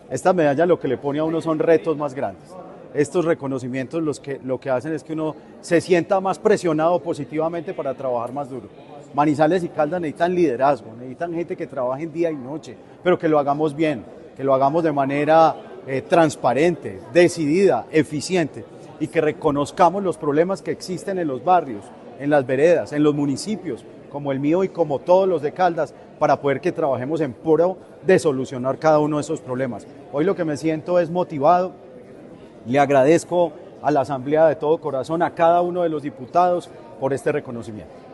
Esta medalla lo que le pone a uno son retos más grandes. Estos reconocimientos lo que hacen es que uno se sienta más presionado positivamente para trabajar más duro. Manizales y Caldas necesitan liderazgo, necesitan gente que trabaje en día y noche, pero que lo hagamos bien, que lo hagamos de manera transparente, decidida, eficiente y que reconozcamos los problemas que existen en los barrios, en las veredas, en los municipios, como el mío y como todos los de Caldas, para poder que trabajemos en pro de solucionar cada uno de esos problemas. Hoy lo que me siento es motivado, le agradezco a la Asamblea de todo corazón, a cada uno de los diputados por este reconocimiento.